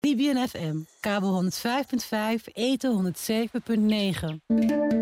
Caribbean FM, kabel 105.5, eten 107.9.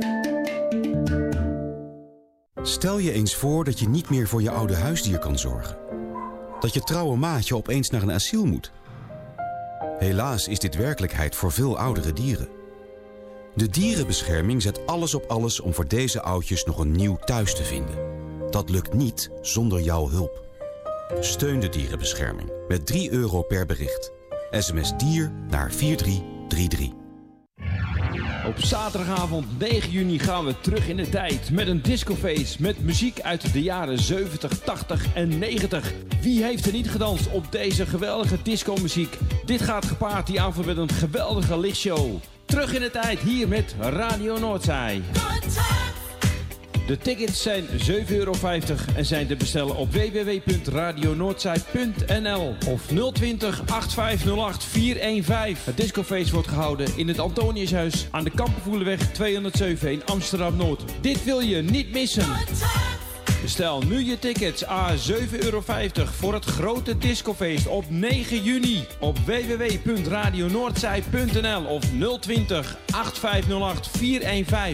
Stel je eens voor dat je niet meer voor je oude huisdier kan zorgen. Dat je trouwe maatje opeens naar een asiel moet. Helaas is dit werkelijkheid voor veel oudere dieren. De dierenbescherming zet alles op alles om voor deze oudjes nog een nieuw thuis te vinden. Dat lukt niet zonder jouw hulp. Steun de dierenbescherming met €3 per bericht. SMS dier naar 4333. Op zaterdagavond 9 juni gaan we terug in de tijd met een discofeest met muziek uit de jaren 70, 80 en 90. Wie heeft er niet gedanst op deze geweldige discomuziek? Dit gaat gepaard die avond met een geweldige lichtshow. Terug in de tijd hier met Radio Noordzij. De tickets zijn €7,50 en zijn te bestellen op www.radionoordzij.nl of 020 8508 415. Het discofeest wordt gehouden in het Antoniushuis aan de Kampenvoelenweg 207 in Amsterdam-Noord. Dit wil je niet missen. Bestel nu je tickets à €7,50 voor het grote discofeest op 9 juni op www.radionoordzij.nl of 020 8508 415.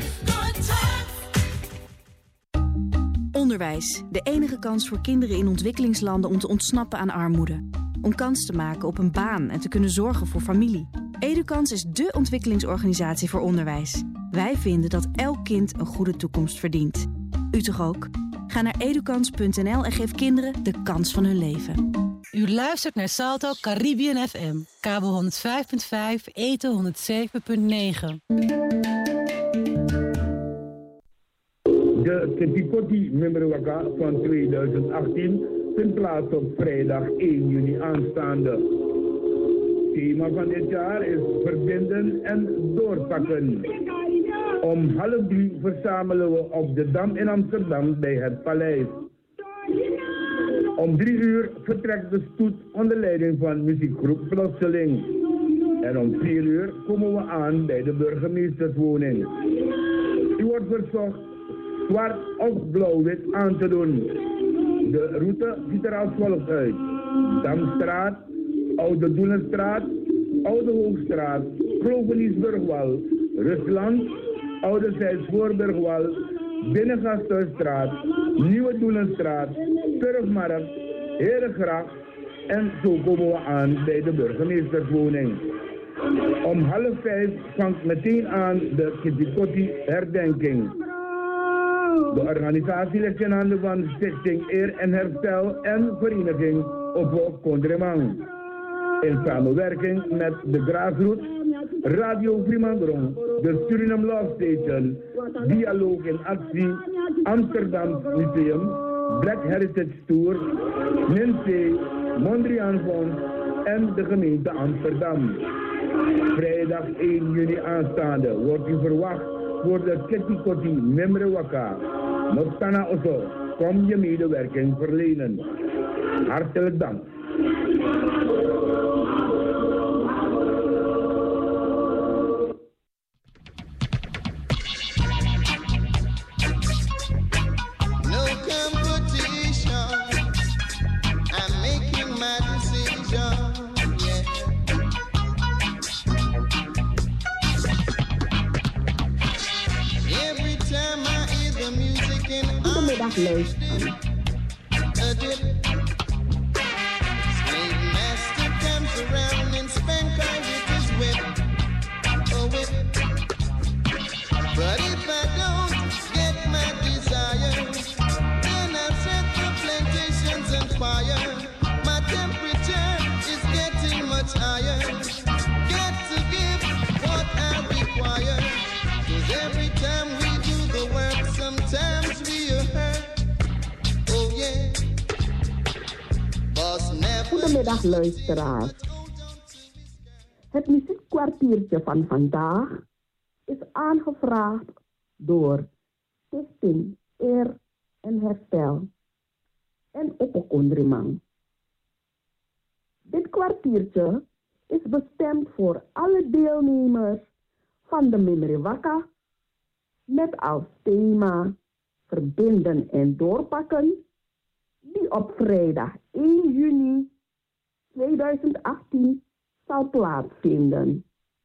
Onderwijs, de enige kans voor kinderen in ontwikkelingslanden om te ontsnappen aan armoede. Om kans te maken op een baan en te kunnen zorgen voor familie. Edukans is dé ontwikkelingsorganisatie voor onderwijs. Wij vinden dat elk kind een goede toekomst verdient. U toch ook? Ga naar edukans.nl en geef kinderen de kans van hun leven. U luistert naar Salto Caribbean FM, kabel 105.5, eten 107.9. De Ketikoti Mimrewaka van 2018 vindt plaats op vrijdag 1 juni aanstaande. Thema van dit jaar is verbinden en doorpakken. Om 2:30 verzamelen we op de Dam in Amsterdam bij het Paleis. Om 3:00 vertrekt de stoet onder leiding van muziekgroep Plotseling. En om 4:00 komen we aan bij de burgemeesterswoning. U wordt verzocht zwart of blauw-wit aan te doen. De route ziet er als volgt uit. Damstraat, Oude Doelenstraat, Oude Hoogstraat, Kloveniesburgwal, Rusland, Oude Zijdsvoorburgwal, Binnengasthuisstraat, Nieuwe Doelenstraat, Turfmarkt, Herengracht en zo komen we aan bij de burgemeesterswoning. Om 4:30 vangt meteen aan de Ketikoti herdenking. De organisatie ligt in handen van Stichting Eer en Herstel en Vereniging Oppo Kondremang. In samenwerking met de Grassroots, Radio Fremangrom, de Suriname Love Station, Dialoog in Actie, Amsterdam Museum, Black Heritage Tour, NINSE, Mondriaan Fonds en de gemeente Amsterdam. Vrijdag 1 juni aanstaande wordt u verwacht voor de Ketikoti Mimrewaka. Notana Oso, kom je medewerking verlenen. Hartelijk dank. Luisteren. Goedemiddag luisteraars. Het muziekkwartiertje van vandaag is aangevraagd door Stichting Eer en Herstel en Oppo Kondremang. Dit kwartiertje is bestemd voor alle deelnemers van de Mimrewaka met als thema verbinden en doorpakken, die op vrijdag 1 juni 2018 zal plaatsvinden.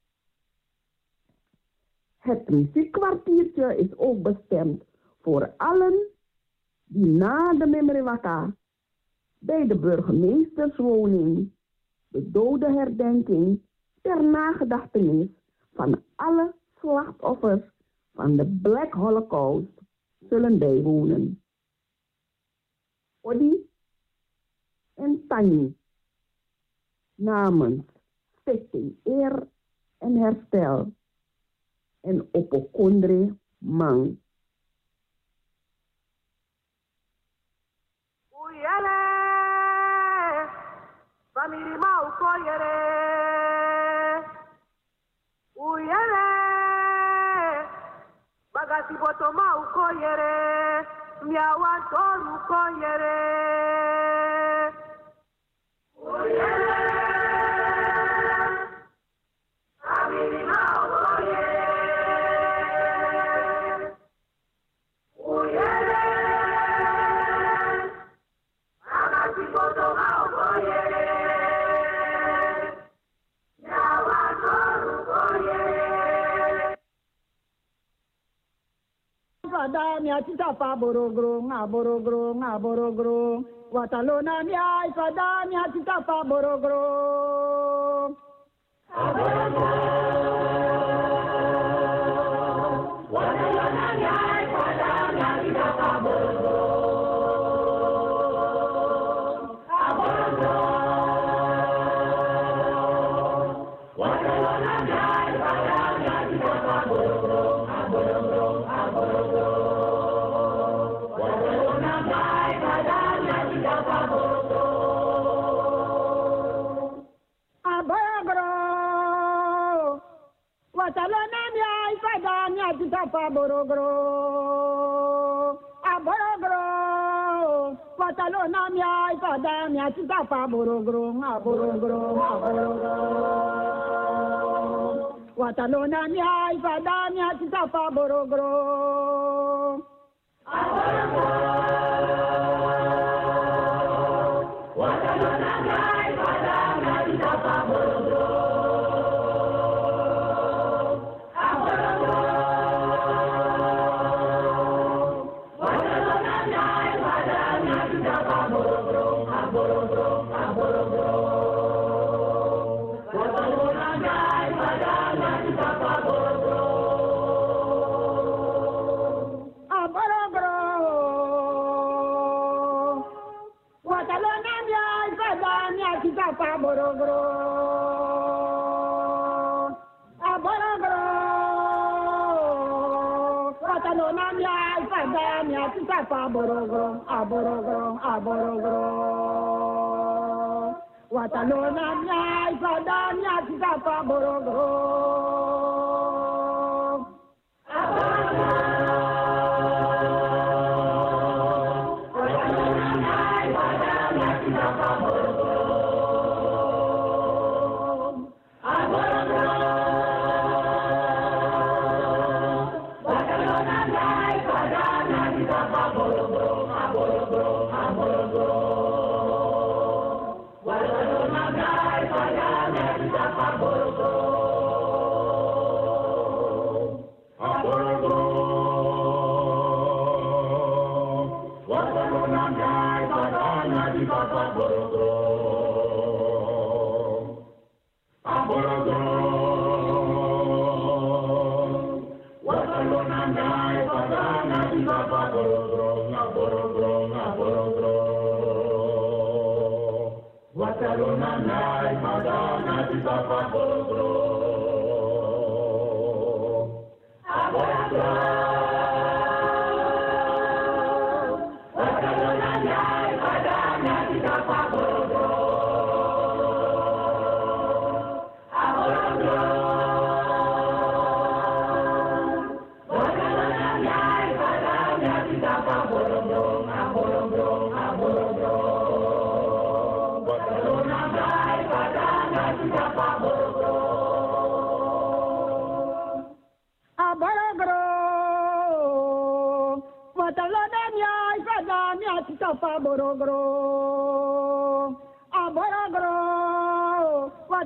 Het muziekkwartiertje is ook bestemd voor allen die na de Memrewaka bij de burgemeesterswoning de dodenherdenking ter nagedachtenis van alle slachtoffers van de Black Holocaust zullen bijwonen. Odi en Tani namens Stichting Eer en Herstel en Opokondre Mang. Uyele, familie mau koyere. Uyele, bagasi boto mau koyere. Miawan toru koyere. Uyele, familie mau koyere. Uyele, bagasi boto mau koyere. Miawan toru koyere. Fada mi atita pa borogro ngaborogro watalona mi ai fada mi atita pa borogro watalona mi ai fada mi atita pa borogro watalona mi ai fada mi atita pa borogro Watalona mi ai fada mi atita pa borogro aborogro watalona mi ai fada mi atita pa borogro aborogro watalona mi ai fada mi atita pa borogro aborogro watalona mi ai fada mi atita pa borogro Watalona mi ai fada mi atita pa borogro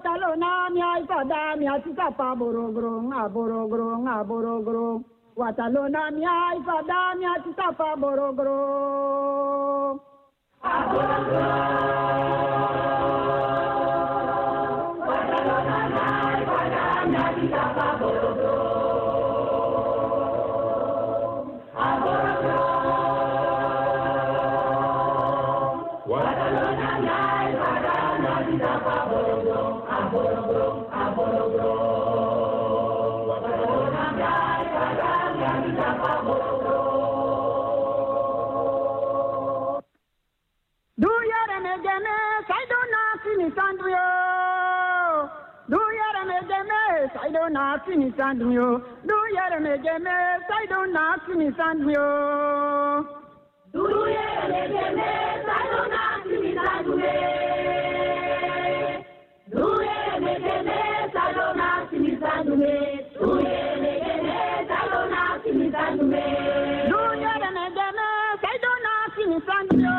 Watalona mia ifada mia titapa borogro nga borogro nga borogro. Watalona mia ifada mia titapa borogro. Borogro. Watalona mia ifada mia titapa borogro. Borogro. Watalona mia ifada mia titapa borogro. Borogro. Borogro. Watalona mia ifada mia titapa borogro. Do yere me geme, saido na fini sanduyo. Do yere me geme, saido na fini sanduyo. Do yere me geme, saido na fini sanduyo. Do yere me geme, saido na fini sanduyo. Do yere me geme, saido na fini sanduyo. Do yere me geme, saido na fini sanduyo. Do yere me geme, saido na fini sanduyo.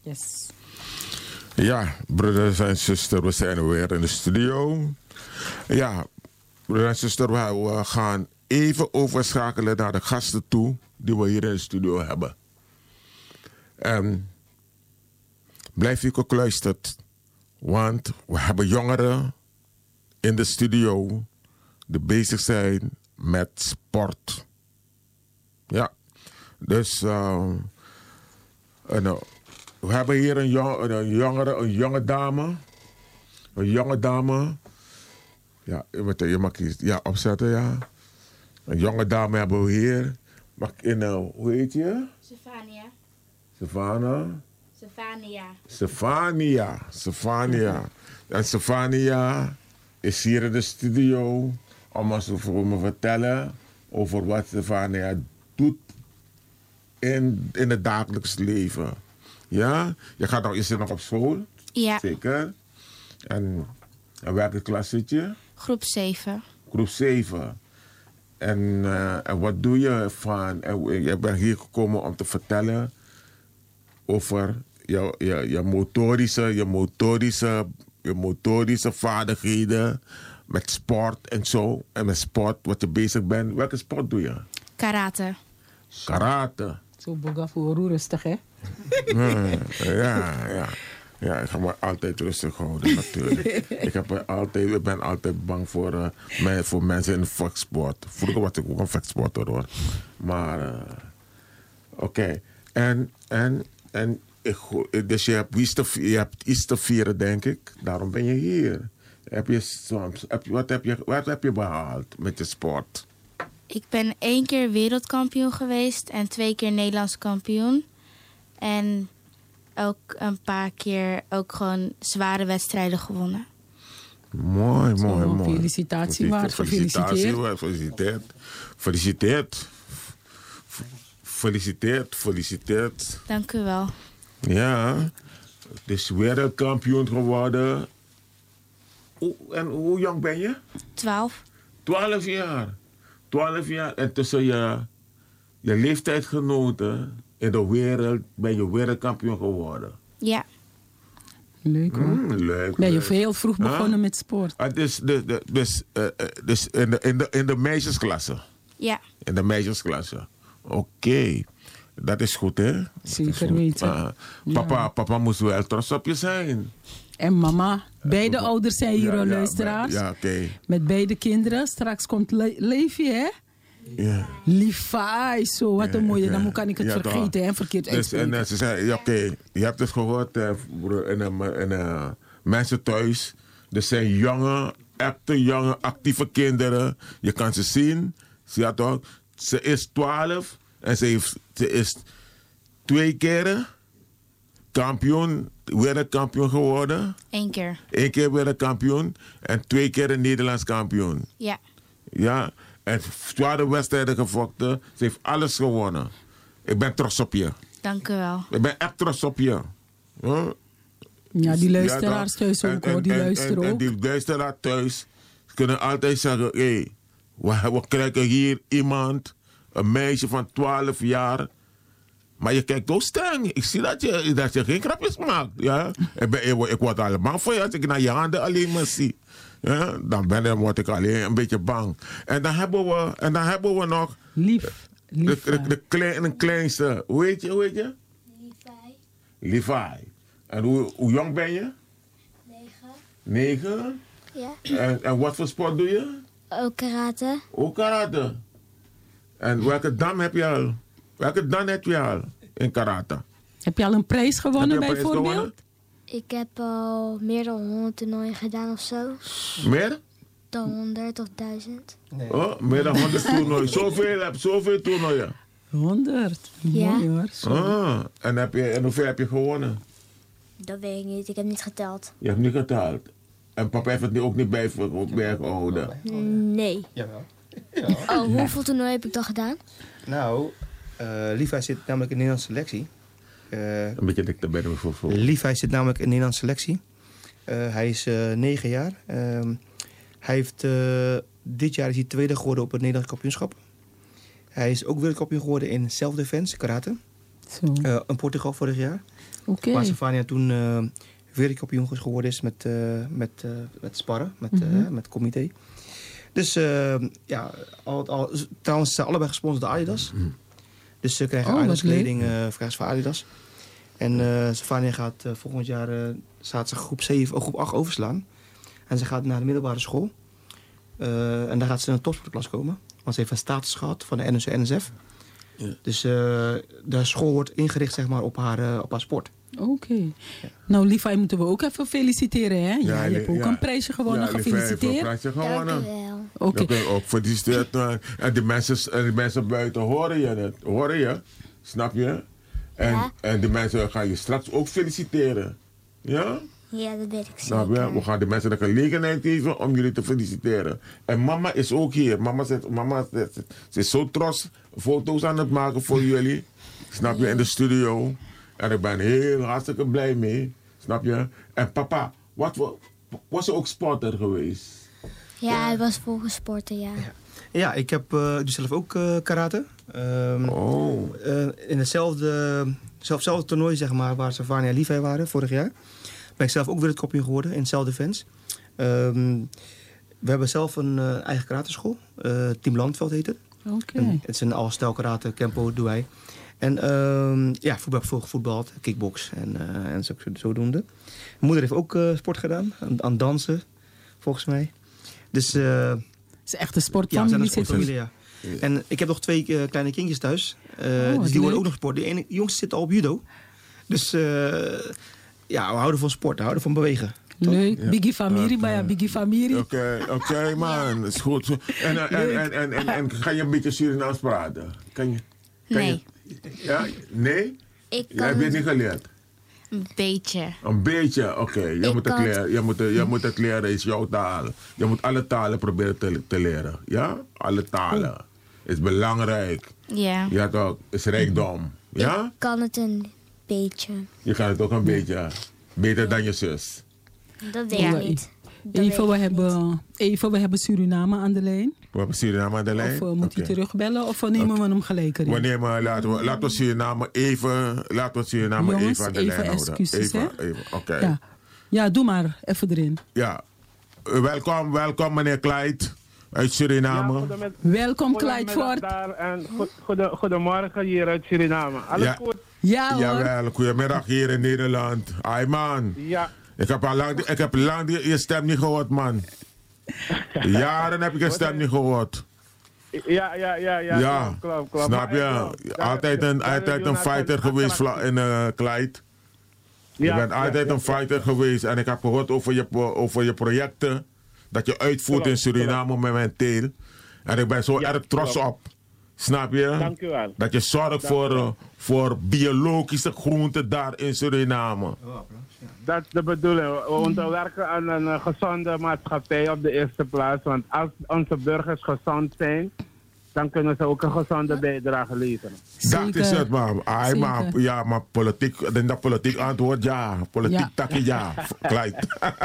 Yes. Ja, broeders en zusters, we zijn weer in de studio. Ja, broeders en zusters, we gaan even overschakelen naar de gasten toe die we hier in de studio hebben. En blijf u gekluisterd, want we hebben jongeren in de studio die bezig zijn met sport. Ja, dus we hebben hier een jonge dame. Een jonge dame. Ja, je mag hier opzetten, ja. Een jonge dame hebben we hier. Hoe heet je? Stefania. En Stefania is hier in de studio om ons te vertellen over wat Stefania doet in het dagelijks leven. Ja? Je zit nog op school? Ja. Zeker. En welke klas zit je? Groep 7. Groep 7. En wat doe je van... Je bent hier gekomen om te vertellen over je motorische vaardigheden met sport en zo. En met sport, wat je bezig bent. Welke sport doe je? Karate. Karate. Zo boga voor rustig, hè? Ja, ik ga me altijd rustig houden natuurlijk. Ik ben altijd bang voor mensen in de vechtsport. Vroeger was ik ook een vechtsporter hoor. Maar, oké. Dus je hebt iets te vieren, denk ik. Daarom ben je hier. Wat heb je behaald met je sport? Ik ben 1 keer wereldkampioen geweest en 2 keer Nederlands kampioen. En ook een paar keer ook gewoon zware wedstrijden gewonnen. Mooi. Felicitatie waard, Gefeliciteerd. Dank u wel. Ja, dus wereldkampioen geworden. En hoe jong ben je? 12. 12 jaar. 12 jaar. En tussen je leeftijdgenoten in de wereld ben je wereldkampioen geworden. Ja. Leuk hoor. Leuk. Ben je heel vroeg begonnen met sport? Dus in de meisjesklasse? Ja. In de meisjesklasse. Oké. Dat is goed, hè? Zeker weten. Papa moest wel trots op je zijn. En mama. Beide ouders zijn hier, luisteraars. Ja, oké. Met beide kinderen. Straks komt Leefje, hè? Ja. Liefai, zo. Wat een mooie. Dan kan ik het vergeten, hè? Verkeerd uitspreken. En ze zei, oké. Je hebt het gehoord mensen thuis. Er zijn jonge, actieve kinderen. Je kan ze zien. Ze is 12 en ze is 2 keren wereldkampioen geworden. 1 keer. 1 keer wereldkampioen en 2 keer een Nederlands kampioen. Ja. Ja, en zware wedstrijden gevochten. Ze heeft alles gewonnen. Ik ben trots op je. Dank u wel. Ik ben echt trots op je. Huh? Ja, die luisteraars thuis ook hoor. Die luisteren ook. En die luisteraars thuis kunnen altijd zeggen... Hé, we krijgen hier iemand, een meisje van 12 jaar... Maar je kijkt ook streng. Ik zie dat je geen grapjes maakt. Ja? Ik word al bang voor je als ik naar je handen alleen maar zie. Ja? Dan word ik alleen een beetje bang. En dan hebben we nog... De kleinste. Hoe heet je? Levi. En hoe jong ben je? 9? Ja. En wat voor sport doe je? Ook karate. Ook karate. En welke dan heb je al in karate? Heb je al een prijs gewonnen bijvoorbeeld? Ik heb al meer dan 100 toernooien gedaan of zo. Meer? Dan 100 of 1000. Nee. Oh, meer dan 100 toernooien. Zoveel toernooien. 100. Ja. Mooi hoor. En hoeveel heb je gewonnen? Dat weet ik niet. Ik heb niet geteld. Je hebt niet geteld. En papa heeft het ook niet bijgehouden? Nee. Jawel. Oh, hoeveel toernooien heb ik dan gedaan? Nou, Levi zit namelijk in de Nederlandse selectie. Een beetje dichterbij de voor. Levi zit namelijk in de Nederlandse selectie. Hij is 9 jaar. Hij heeft, dit jaar is hij tweede geworden op het Nederlands kampioenschap. Hij is ook wereldkampioen geworden in self-defense, karate. in Portugal vorig jaar. Oké. Waar Stefania toen wereldkampioen geworden is met sparren, met het comité. Dus trouwens zijn allebei gesponsord door Adidas. Dus ze krijgen Adidas kleding van Adidas. En Stefania gaat volgend jaar staat ze groep 8 overslaan. En ze gaat naar de middelbare school. En daar gaat ze in een topsportklas komen. Want ze heeft een status gehad van de NSF. Ja. Dus de school wordt ingericht zeg maar, op haar sport. Oké. Ja. Nou, Levi moeten we ook even feliciteren, hè? Ja, je hebt ook een prijsje gewonnen. Gefeliciteerd. Dank u wel. Oké. Ook gefeliciteerd. En die mensen buiten horen je. Snap je? En die mensen gaan je straks ook feliciteren. Ja? Ja, dat weet ik zeker. Snap je? We gaan de mensen de gelegenheid geven om jullie te feliciteren. En mama is ook hier. Mama is zo trots foto's aan het maken voor jullie. Snap je? In de studio. En ik ben heel hartstikke blij mee. Snap je? En papa, was je ook sporter geweest? Ja, hij was vroeger sporter, ja. Ja, ik heb dus zelf ook karate. In hetzelfde toernooi, zeg maar, waar Stefania en Levi waren vorig jaar. Ben ik zelf ook wereldkampioen geworden in self-defense. We hebben zelf een eigen karateschool. Team Landveld heet het. Okay. Het is een al-stijl karate, Kempo doen wij. En vroeger heb ik gevoetbald, kickbox en zodoende. Mijn moeder heeft ook sport gedaan, aan dansen, volgens mij. Dus, het is echt een sportfamilie. Ja, een sportfamilie, ja. En ik heb nog 2 kleine kindjes thuis. Dus die worden ook nog sport. De jongste zit al op judo. Dus we houden van sport, we houden van bewegen. Leuk, ja. Biggie familie, maar ja, Biggie familie. Oké, man, is goed. En ga je een beetje Surinaams praten? Nee. Ja? Nee? Jij hebt het niet geleerd? Een beetje. Een beetje, oké. Je moet het leren, is jouw taal. Je moet alle talen proberen te leren. Ja? Alle talen. Is belangrijk. Ja. Ja toch, is rijkdom. Ja? Ik kan het een beetje. Je kan het ook een beetje. Beter dan je zus. Dat weet ik niet. We hebben Suriname aan de lijn. We hebben Suriname aan de lijn? Of moet hij terugbellen of nemen we hem gelijk erin? Laten we Suriname even aan de lijn houden. Even, oké. Ja, doe maar. Even erin. Ja. Welkom meneer Clyde uit Suriname. Ja, welkom Clyde Ford. En goedemorgen hier uit Suriname. Alles goed? Ja hoor. Jawel, goedemiddag hier in Nederland. Ai man. Ja. Ik heb lang je stem niet gehoord, man. Jaren heb ik je stem niet gehoord. Ja. Klopt. Snap je? Altijd een fighter geweest in Clyde. Je bent altijd een fighter geweest. En ik heb gehoord over je projecten. Dat je uitvoert in Suriname momenteel. En ik ben zo erg trots op. Snap je? Dank u wel. Dat je zorgt voor biologische groenten daar in Suriname. Dat is de bedoeling. We moeten werken aan een gezonde maatschappij op de eerste plaats. Want als onze burgers gezond zijn, dan kunnen ze ook een gezonde bijdrage leveren. Dat is het, man. Maar politiek, ik denk dat politiek antwoord ja. Politiek takje ja. Clyde.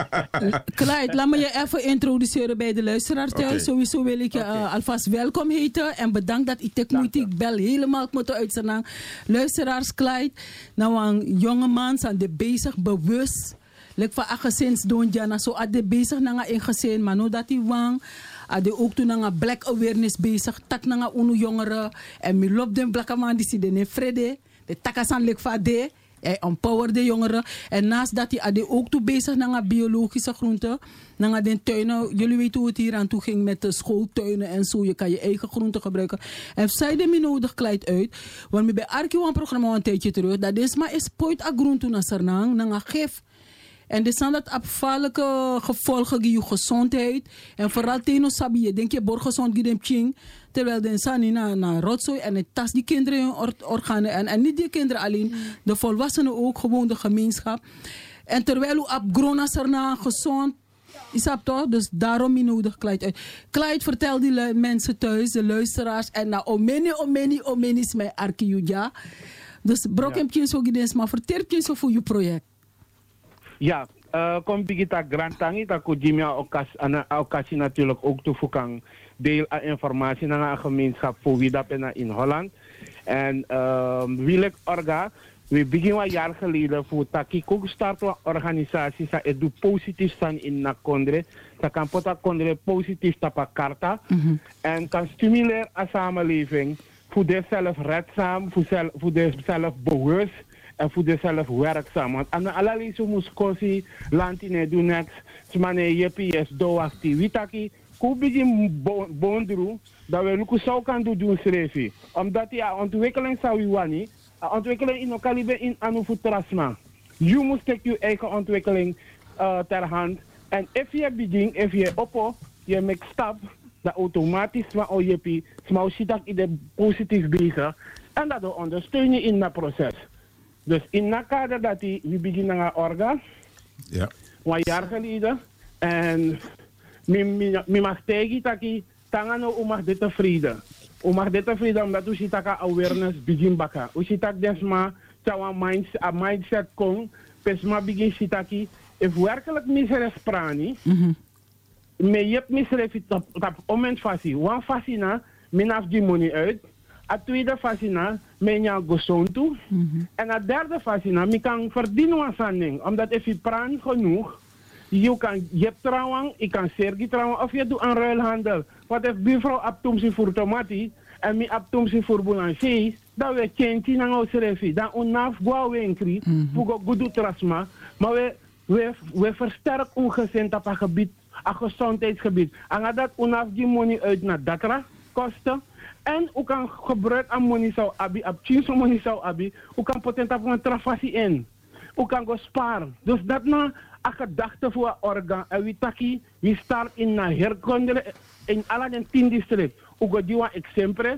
Clyde, laat me je even introduceren bij de luisteraars thuis. Okay. Sowieso wil ik je alvast welkom heten. En bedankt dat ik bel helemaal moeten uitzenden. Luisteraars, Clyde. Nou, een jonge man zijn de bezig bewust. Lek van gezins doen jana. Zo at de bezig naar een gezin. Maar nu dat hij wang. Ade ook toen een black awareness bezig. Tak naar een jongeren. En mi loopt den black man die zit in vrede. De takasan lek van de. Hij empower de jongeren. En naast dat hij ade ook toe bezig naar biologische groenten. Naar den tuinen. Jullie weten hoe het hier aan toe ging met de schooltuinen en zo. Je kan je eigen groenten gebruiken. En zij de me nodig Clyde uit. Want we bij Arkio een programma een tijdje terug. Dat is maar is poit a groenten naar Sernang. Naar gif. En dit zijn dat afvallige gevolgen die je gezondheid. En vooral tegen sabi je denk je borgezond gidem ching. Terwijl de sani na rotzooi en het tas die kinderen hun organen. En niet die kinderen alleen. De volwassenen ook, gewoon de gemeenschap. En terwijl u op gronas erna gezond. Is dat toch? Dus daarom je nodig Clyde uit. Clyde, vertel die mensen thuis, de luisteraars. En na omeni is mijn arkiuja. Dus brok hem je zo gidens, maar vertel je zo voor je project. Ja, kom bigita grantangi dat kujimia occasie natuurlijk ook toevoegen deel aan informatie naar een gemeenschap voor wie dat in Holland. En Willek Orga, we beginnen een jaar geleden voor Taki ook start een organisatie dat doet positief staan in Nakondre. Dat kan pota Kondre positief tapa karta. En kan stimuleren de samenleving voor de zelfredzaam, voor de zelfbewust en voor de zelfwerkzaam. Want aan allerlei zo moest kosi lantine doen niks. Smane jepi is do activitaki. Ko begin bondru dat we lukken zou kan doen schrijven. Omdat die ontwikkeling zou je wani. Ontwikkeling in elkaar in anufutrasma. Je moet je eigen ontwikkeling ter hand. En if je oppo, je maakt stap, dat automatisch van je smau ziet dat je positief bezig. En dat we ondersteunen in dat proces. Dus in dat kader dat we beginnen aan orga. Ja. Een jaar geleden. En mi mag tegen dat je tangano mag dit tevreden. Mag dit tevreden omdat we ziet dat awareness begin baka. We ziet dat desma zou een mindset kon. Pesma begin ziet dat je if werkelijk misere sprani. Me je hebt misere op moment fasie. One fasie na, men af die money uit. A tweede fasie na, men ja gezond toe. En a derde fasie na, me kan verdienen wat zanding. Omdat if je praan genoeg, je hebt trouwen, je kan sergi trouwen, of je doet een ruilhandel. Wat if buurvrouw abtomsi voor tomati, en me abtomsi voor boulanger, dan we change na ons refi. Dan onaf gwa winkri, voor goed trasma, maar we versterken ongezond op het gebied, het gezondheidsgebied. En dat onaf die money uit naar datra kosten. En u kan gebruiken aan money zou abi, op chinso money zou abi, u kan potent op een trafasie in. U kan go sparen. Dus dat na een gedachte voor een orgaan. En we taki, we start in een herkondere, in alle de 10 districten. U go die een exempel.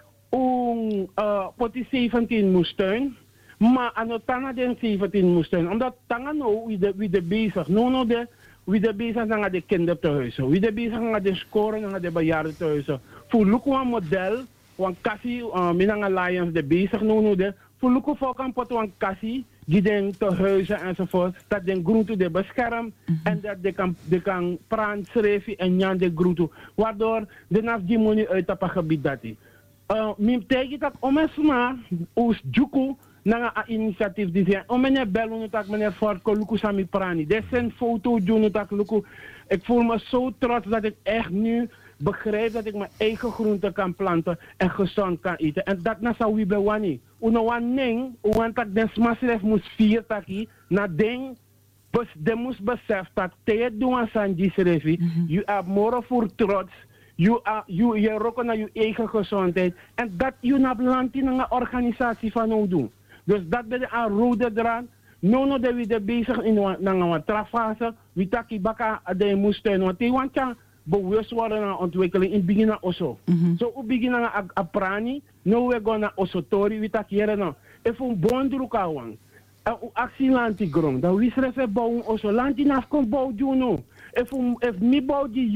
Poti 17 moest steun. Maar aan het tanga den 17 moest zijn. Omdat tanga nou wie de bezig. Wie de bezig naar de kinderthuizen. Wie de bezig naar de scoren naar de bejaardentehuizen. Voor lukken een model. Want kassie, minang alliance de bezig de. Voor lukken voor kan pot een kassie. Die den tehuizen enzovoort. Dat den groente de bescherm. En dat de kan praan schrijven en jan de groente. Waardoor de naf die money uit op het gebied dat die. Mim tegen dat omesma. Oos juku. Na een initiatief die zijn. Meneer Bello, meneer Ford, Luku Sami Prani. Dit is een foto, Luku. Ik voel me zo trots dat ik echt nu begrijp dat ik mijn eigen groenten kan planten en gezond kan eten. En dat na zou we bewani. Uno wan ning, want dat den smasref moest vier taki, na ding, de moest besef dat te doen aan Sanji Srefi, je hebt morgen voor trots. Je roken naar je eigen gezondheid. En dat je naar land in een organisatie van nou doen. Dus dat ben je aan rode draad. No dat we de bezig in een trafase. We taki baka de moesten. Want die want je bewust worden aan ontwikkeling in het begin also. Zo we beginnen aan prani. No we gaan naar osotori. We taki hier nou. Even een bondruk aan. En actie lanti grom. Dan we schrijven bouwen also. Lanti naf kon bouwen doen. Even mi bouw die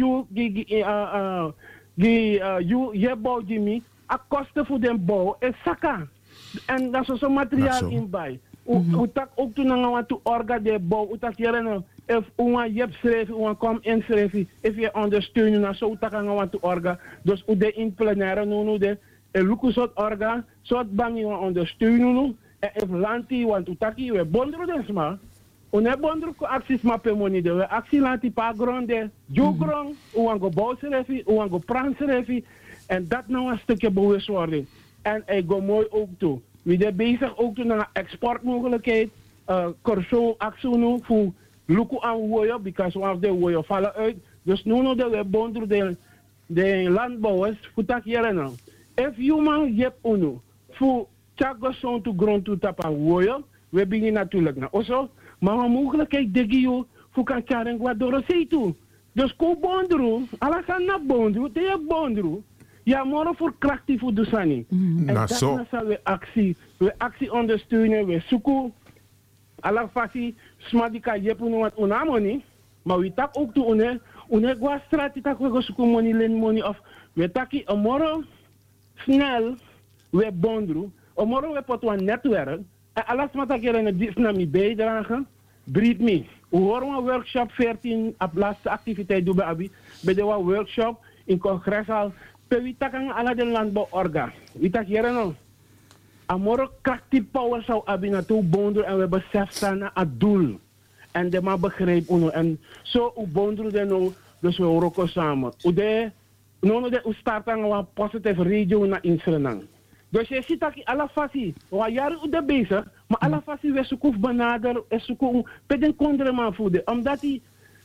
je bouw die mi. A kosten voor den bouw is saka. En dat is zo'n materiaal in bij. U tak ook toen aan te orga de bouw. U tak jaren if u je schrijven, u kom inschrijven. If je ondersteunen naar zo tak aan te orga. Dus u de in plenaire nu de luku soort orga, soort bang je ondersteunen nu. En if lanti want u tak je bondro desma. U ne bondro ko acties mappe money de we actie lanti pa gronde. Jo grond, u aan go bouw schrijven, u aan go pran schrijven. En dat nou een stukje bewustwording. En ik ga mooi ook toe. We zijn bezig ook toe naar een exportmogelijkheid. Corso actie voor lukken aan woorden, because one of the woorden vallen uit. Dus nu dat we bonden de landbouwers, voor dat hier nou. If you man hebt uno, voor tjagosson to grond to tapa woorden, we beginnen natuurlijk naar osso. Maar een mogelijkheid denk je voor kan karen wat door zee toe. Dus ko bondru, alles aan na bondru, te je bondru. Ja, morgen voor krachtig voor de sani. En dat is we actie. We actie ondersteunen, we zoeken. Alla fasi, smadika jepuno wat unamoni. Maar we tak ook toe une gwa straat tak we zoeken money len money of we taki morgen snel we bondru. Morgen we pot een netwerk. En alles wat ik hier in het dief naar me bijdragen, breed me. We horen een workshop 14 op laatste activiteit doen bij Abi. Bij de workshop in congreshal. We takken alle de landbouworga. We tak hier nou. Amoro krachtig power zou hebben naartoe bonderen en we beseffen naar het doel. En de man begrijpt uno. En zo u bonderen de nou, dus we roken samen. U starten een positieve regio naar Insuriname. Dus je ziet dat alle fasie, we jaren u de bezig, maar alle fasie we zoeken benaderen, we zoeken een kondreman voeden. Omdat die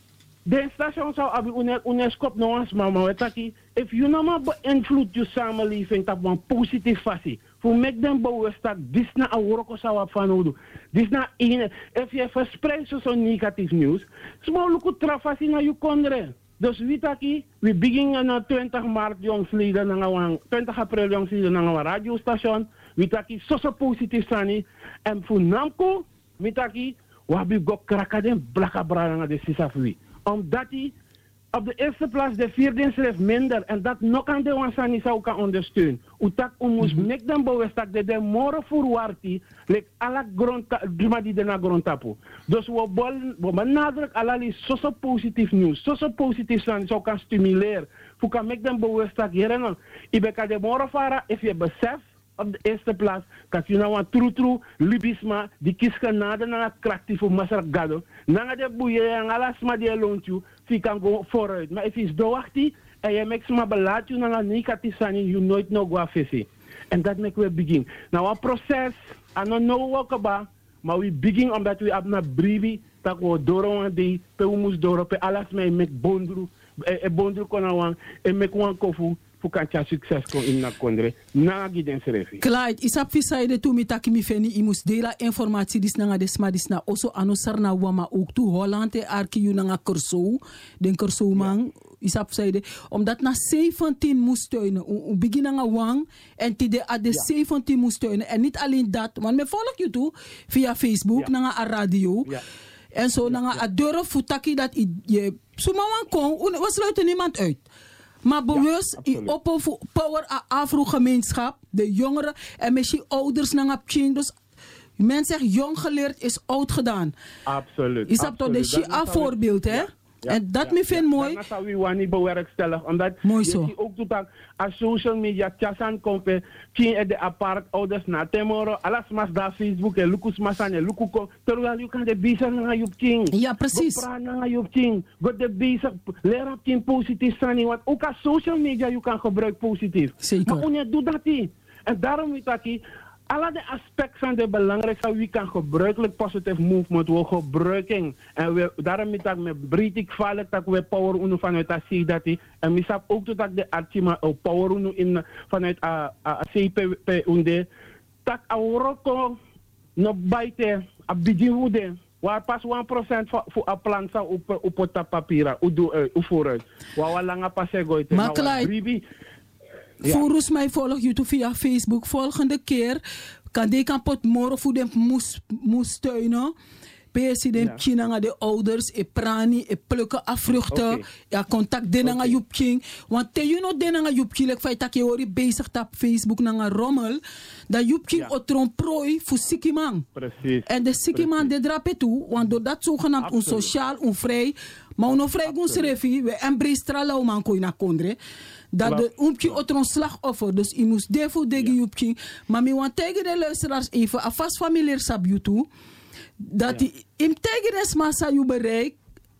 de station zou hebben UNESCO nog eens, maar weet dat if you nou maar beïnvloedt je samenleving op een positieve fasie. Voor mij den bouwen staat, dit is naar een roko zou op van doen. Dit is naar een, if je verspreidt zo'n negatief nieuws, small look trafasie naar je kondre. Dus wie taki, we beginnen na 20 maart jongsleden, 20 april jongsleden naar een radiostation. We taki zo positief zijn. En voor Namco, we taki, we hebben go krakaden blakka brada de sisafui. Omdat hij op de eerste plaats de vierde schrijft minder en dat nog aan de wansani zou kan ondersteunen. Utak moest mek dan bouwen dat de morgen voorwaartie lek alle grond die de na grond tapu. Dus we benadrukken allerlei zo positief nieuws, zo positief zijn zou kan stimuleren. Voor kan mek dan bouwen dat hierin. Ik ben de morgen varen if je beseft. Op de eerste plaats, dat je nou een true libisma, die kiesken naar het krachtig voor Masar Gado. Na de boeien en alles maar die loontje, die kan go vooruit. Maar als je doorwacht en je maakt maar belaat je naar een negatief zijn, je nooit nog wat visie. En dat maakt we begin. Nou, een proces, I don't know wat maar we begin omdat we hebben een brief, dat we door die, we moest door op alles mee met bondru kon en met een koffie. Voor kan succes kon in na kondre na giden serefi. Clyde, isap fisaide tu mi taki mi feni imus dela informatie dis nanga desma dis na oso anosar na wama ook tu Hollande arki yu nanga kurso den kurso man isap fisaide omdat na 17 moest steunen u begin nanga wang en tide at de 17 moest steunen en niet alleen dat want me volg je toe via Facebook nanga a radio en zo nanga a deur futaki dat je suma wan kon we sluiten niemand uit. Maar bewust op power Afro-gemeenschap, de jongeren en misschien ouders naar Pching. Dus men zegt jong geleerd is oud gedaan. Absoluut. Is dat toch een voorbeeld, hè? Ja, en dat me vind mooi. Dat zou we niet bewerkstelligen. Omdat mooi zo. Je ook doet aan social media, tjasan kompe, tien de apart ouders na temoro, alles mas daar Facebook en lukus masan en lukuko. Terwijl je kan de bezig naar je tien. Ja, precies. Go praat naar je tien. Go de bezig, leer op tien positief zijn. Want ook aan social media je kan gebruiken positief. Zeker. Maar hoe doet dat niet? En daarom weet ik alle de aspecten zijn de belangrijkste. Wie kan gebruikelijk positieve movement we gebruiken. En we, daarom is dat met British vallen dat we power uno vanuit de CDT. En we hebben ook dat de artima power uno in vanuit CPP unde. Dat Auroko no baite abidjiwude. Waar pas 1% voor een plan zou op het papier. U vooruit. Waar lange passen gooien. Maar Clyde. Ja. Volgens mij volg je via Facebook. Volgende keer kan de kapot morgen voor de moest steunen. President China de ouders, e prani, e plukken afvruchten. Ja, contact den nga Joepking. Want te you know den nga Joepking, lek feit dat je hoor bezig op Facebook na nga rommel. Dat Joepking otron prooi voor sikimang. Precies. En de sikimang de drape toe, want door dat zogenaamd un sociaal, un vrij. Maar un vrij gun serefi, we embrace trala man kooi na kondre. Dat de Oempje otron slachtoffer. Dus je moest daarvoor degen Joepking. Maar me want tegen de luisteraars even, alvast familiair sab you toe. Dat die in tegen massa je bereikt,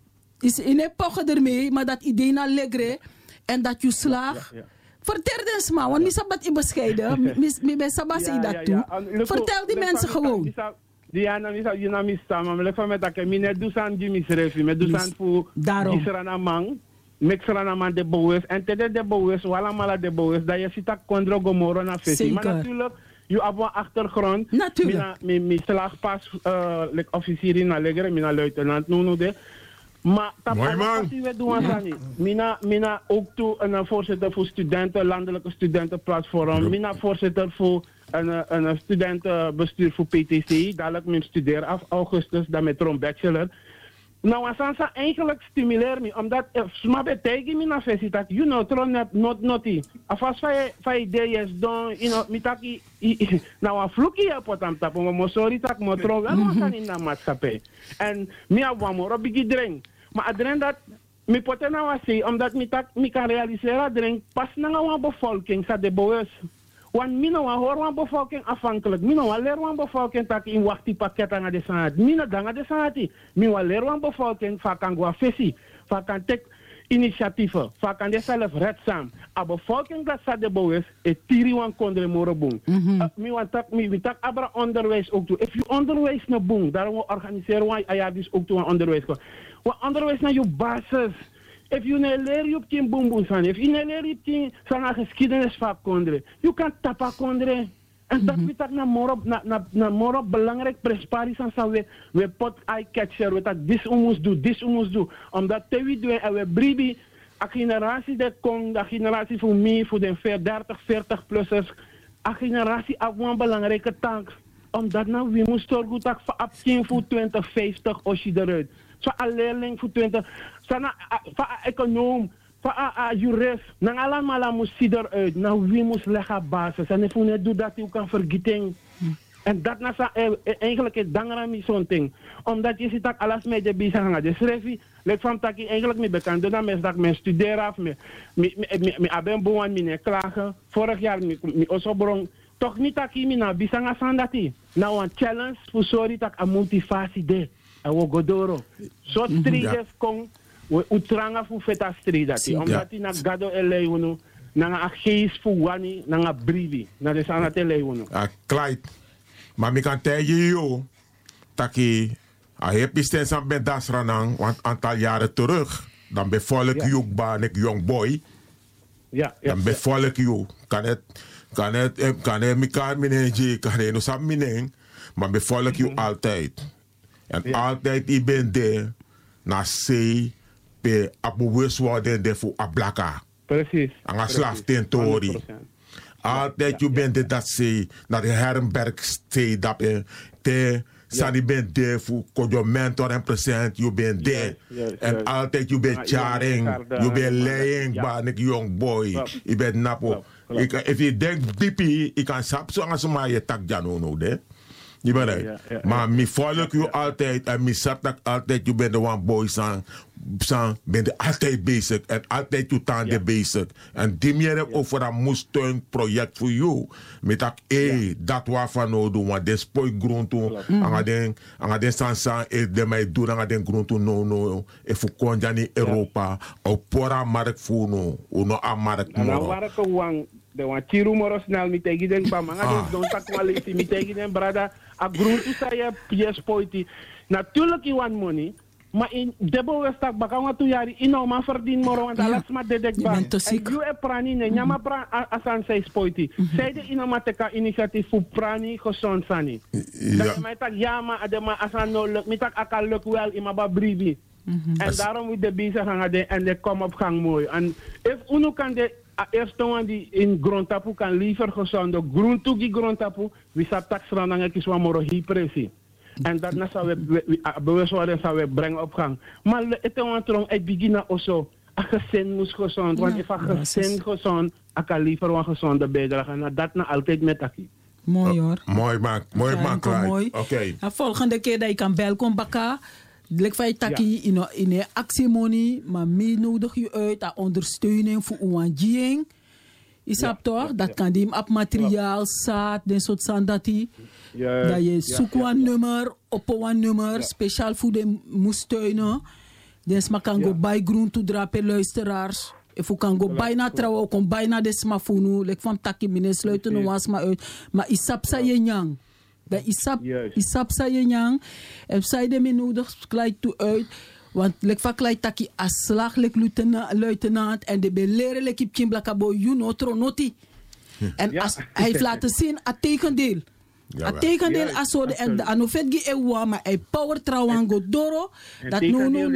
is in een poche ermee, maar dat idee naar legre en dat je slaagt. Vertel eens maar, want niet dat je bescheiden, ik ben sabasi dat toe. Vertel die mensen gewoon. Diana, je naam is samen, maar ik van met dat ik niet doe aan Jimmy Srefi, maar doe aan voor Israël Mexranaman de boers en tede de boers, allemaal de boers, dat je ziet kondro gomoro na fesi. Maar natuurlijk, je hebt een achtergrond. Natuurlijk. Mijn slagpas, officier in Allegre, mijn luitenant, noemde. Maar dat we doen Mina ook toe een voorzitter voor studenten, landelijke studentenplatform. Mina voorzitter voor een studentenbestuur voor PTC. Dadelijk mijn studeer af augustus, dan met een bachelor. Nou, Asansa eigenlijk stimuleert me, omdat sma beteken me na fesi dat you know tron not afas fa idees don mitaki nou a fluki op tam tap mo sorry tak mo tron wel kan in na maatschappij en mi avamo robigi drink maar adren dat mi potena wasi omdat mi kan realiseren drink pas na een bevolking sa de boers Want mina wa hoor wan bevolking afhankelijk. Mina wa leer wan bevolking tak in wachti pakket aan de saad. Mina danga de saati. Mina wa leer wan bevolking vakan gwa fesi. Vakan tek initiatieven. Vakan de zelf redzaam. A bevolking dat sa de bouwes. E tiri wan kondre moro boom. Mi tak abra onderwijs ook toe. If you onderwijs na boom. Daarom we organiseren wan ayadis ook toe aan onderwijs. Wa onderwijs na je basis. If you ne leer je op tien boom san. If you ne leer je op tien sana geschiedenis van kondre. You kan tapa kondre. En dat we tak na moro belangrijk presparis aan we pot eye catcher. We tak dis umus do. Omdat te we doen en we bribi. A generatie de kong, de generatie voor mij, voor de 30-40-plussers. A generatie af een belangrijke taak. Omdat nou we moeten zorgen dat voor 10 voor 20, 50 als je eruit. Zo een leerling voor 20. Voor een econoom. Voor een jurist. Dan allemaal moet je eruit. Nou we moeten leggen basis. En if je niet doet dat, je kan vergeten. En dat is eigenlijk het dangrami zo'n ding. Omdat je ziet dat alles met de bezig hangen. Dus schrijf je, let van dat je eigenlijk mee bekend doet. Dat men studeert af. Me aben boan, me klagen. Vorig jaar, me also brong. Toch niet dat je me naar bezig gaan dat hij. Nou een challenge voor sorry dat een motivatie de. En we go door. Zo strijders kon. We utranga voor feta strijd. Omdat hij naar gado elei naar een geest voor wani, naar een brivi. Naar de sana elei. Clyde. Maar ik kan tegen je dat je heb je steeds aan bij Dasranang, want een aantal jaren terug, dan bevolk je ook bij een jong boy. Ja. Dan bevolk je. Kan het mekaar mineen, kan het nog samen mineen, maar bevolk je altijd. En altijd je bent daar, naar zee, bij abbewust worden voor ablaka. Precies. Aan een slaaftentori. Altijd je bent dat ze naar de Herrenbergstee dat je Sani bent daar voor je mentor en present, je bent daar. En altijd je bent charing, je bent leiding, maar ik jong boy, je bent napo. If je denkt diepie, ik kan sap zo als maar je tak jano de. Je bent maar mi volk je altijd en mi sap dat altijd je bent de one boy sang ben je altijd bezig en altijd je tanden bezig. En die meer over een moestuin project voor jou. Met dat dat waarvan nou doen, want des poi grond toe, aan den sansa de mij doen aan den grond toe no e voor konja in Europa op pora mark voor no a mark no. Nou waar ik wang de wan chiru moros snel mi tegi den pa manga don tak kwaliti mi tegi den brada a grond toe saya PS poiti. Natuurlijk you want money. Maar in debo westak bakang tu yari ino ma verdien moro want alles ma dedek ba. En you e prani ne nyama pra asan sei spoiti. Sei de ino mateka initiatief voor prani gezond sani. Dat mij tak yama adema asan no luk mitak akal luk wel imaba bribi. En daarom moet de bezig hangen en de kom op gang mooi. En if uno kan de eerste one die in grondtapu kan liever gezond de groen toegi grondtapu we sap tak sranang kiswa moro hi presi. En dat zou we bewust worden, zou we brengen op gang. Maar het is een begin also. Een gezin moest gezond. Want als een gezin gezond, ik kan liever een gezonde bijdrage. En dat altijd met aki. Mooi hoor. Mooi man, mooi. Oké. De volgende keer dat je kan belkom baka. Lek van je taki in een actiemonie. Maar mee nodig je uit aan ondersteuning voor uw is dat toch? Dat kan die op materiaal, zaad, den soort sandati. Dat je zoekt een nummer, op een nummer, speciaal voor de moestuinen. Dus maar kan go bij groen toe drapen luisteraars. If je kan go bijna trouwen, kan bijna de smafunu. Lek van taki mine sluiten no was maar uit. Maar isap sa je nyang. Dat isap sa je nyang. En zij de me nodig kleid toe uit. Want lek van kleid taki aslag lek luitenant en de beleren lek ip kimblakabo you no tronoti. En als hij heeft laten zien a tegendeel. A tegendeel aso de en anofet gi ewa maar hij power trouwen go doro. Dat no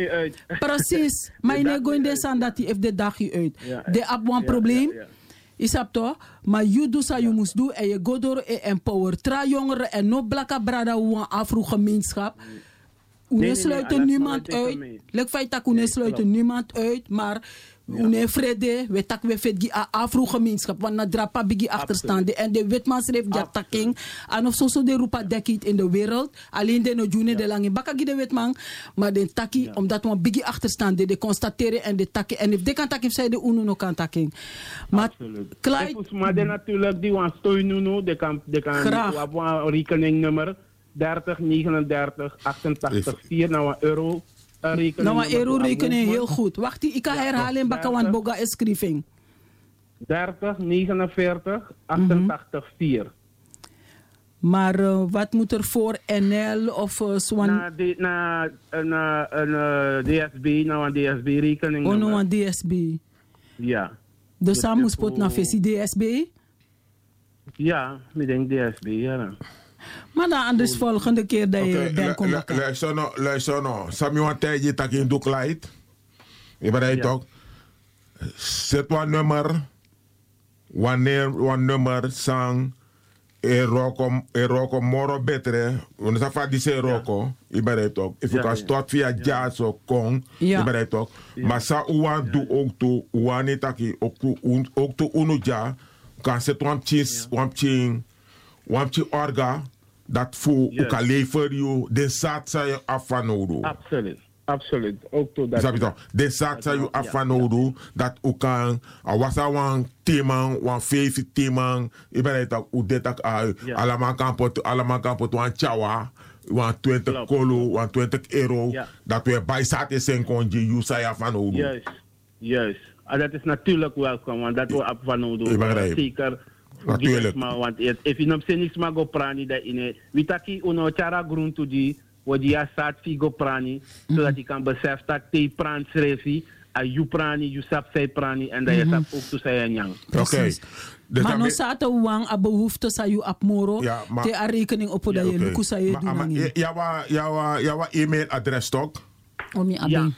precies. Maar je go in de san dat hij heeft de dag uit. De ab one probleem. Is dat toch? Maar je doet wat je moest doen en je go door en empower tra jongeren en no blaka brada een afro gemeenschap. Une sluiten niemand uit. Lek feit dat une sluiten niemand uit, maar une vrede, we tak we vet a afro-gemeenschap, want na drapa bigi achterstaande. En de wetman schreef ja taking, en of zo de roepa dekit in de wereld, alleen de no june de lange bakagi de wetman, maar de taki, omdat we bigi achterstaande, de constateren en de takken. En if de kan takken, zij de unu no kan takken. Maar Clyde... Maar de natuurlijk, die want steun nu, de kan een rekeningnummer 30 39 88 4 naar euro. Nou, een euro-rekening heel goed. Wacht, ik kan herhalen in Bakawan Boga escriving. 30 49 88 4. Maar wat moet er voor NL of Swan? Na een DSB, nou een DSB-rekening. Oh, nou een DSB. Ja. Dus samen moet spot naar visie DSB? Ja, ik denk DSB, ja. Maar dan anders volgende keer dat je bent komen. Luister nou. Sami want tijdje tak in doek light. Je bereidt toch? Zet wat nummer. Wanneer wat nummer sang. Eroko moro betere. Want dat vaak die zei roko. Je bereidt toch? If je kan start via jazz of kong. Je bereidt toch? Maar sa uwan doe ook toe. Uwan niet taki. Ook toe unuja. Kan zet want orga dat voor elkaar leveren je de zaad zou je afvanodo. Absoluut. Ook tot dat. De zaad zou je afvanodo dat ook kan. Was er een thema, een 5 thema. Ik ben het ook hoe dit ook uit. Allemaal kan pot een chawa. 20 kolo, 20 euro. Dat we bij zaten zijn kon je zou je afvanodo. Juist. Dat is natuurlijk welkom, want dat we afvanodo. Zeker. Natuurlijk. Want if je nog steeds maar go prani dat in we taki uno chara grond to die wat die staat figo prani zodat je kan beseffen dat te prans refi a you prani you sap say prani en dat je sap ook to say nyang. Oké. Maar no sata wang a behoefte sa you apmoro te a rekening op dat je luku sa je doen. Ja e-mailadres toch? Omi abin.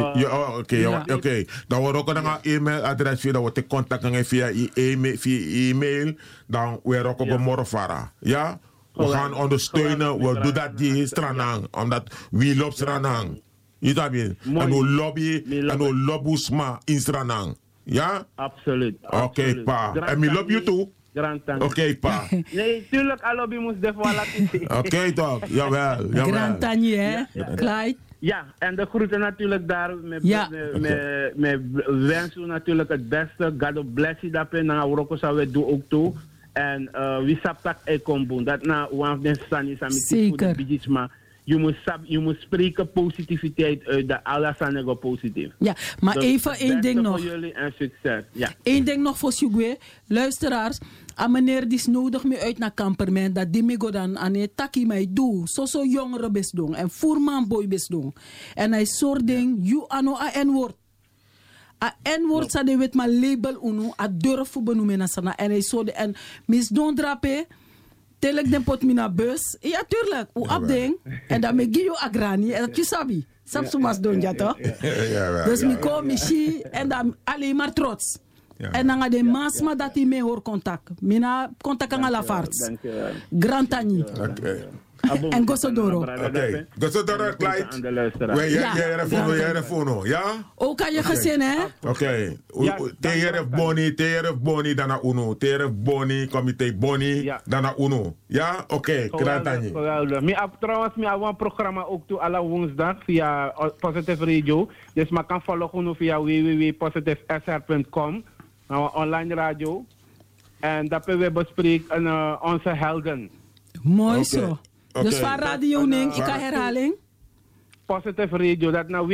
Oké. Dan wordt ook een e-mailadres via dat we te contacten via e-mail. Dan weer ook op een morfara. Ja? We gaan ondersteunen. We doen dat die stranang. Omdat we lopen stranang. Je dat bien. En we lobby. En we lobby in stranang. Ja? Absoluut. Oké, pa. En we lobby you too. Oké, pa. Nee, tuurlijk, al lobby moest even laten zien. Oké, toch? Jawel. Grand Tanje, hè? Clyde. Ja, en de groeten natuurlijk daar. Met wensen natuurlijk het beste. God bless you daarbij. Na Uroko zou we doen ook toe. En wie sapt dat ekomboen. Dat na one of the sun is aan het maar je moet spreken positiviteit uit. Dat alles aan positief. Ja, maar dus even één ding nog. Voor jullie en succes. Ja. Eén ding nog voor Sugwe. Luisteraars. A meneer die nodig me uit naar kamperment. Dat die me go dan aan het taki mij doe. Zo jongeren best doen. En voerman boy best doen. En hij soort ding. You ano a n-woord. A n-woord sa de wet maar label unu. A durf voor benoemen na sana. En hij soort de. En mis don drape. Telek den pot mina bus. Ja, tuurlijk. Hoe abding. En dan me give you a granny. En dat je sabi. Sap sumas doen ja toch? Dus me kom mishi. En dan alleen maar trots. En dan de masma dat hij mee hoort contact. Mina contact aan la farts. Grand Tani. En Gosodoro. Oké. Gosodoro, Clyde. Jij telefoon, ja? Ook kan je gezin, hè? Oké. TRF Boni, dan naar Uno. TRF Boni, comité Boni, dan naar Uno. Ja? Oké, Grand Tani. Trouwens, ik heb een programma ook toe alle woensdag via Positive Radio. Dus je kan volgen via www.positivesr.com. Nou, online radio. En dat we bespreken onze helden. Mooi zo. Dus van Radio Ning, ik kan herhaling. Positive Radio, dat naar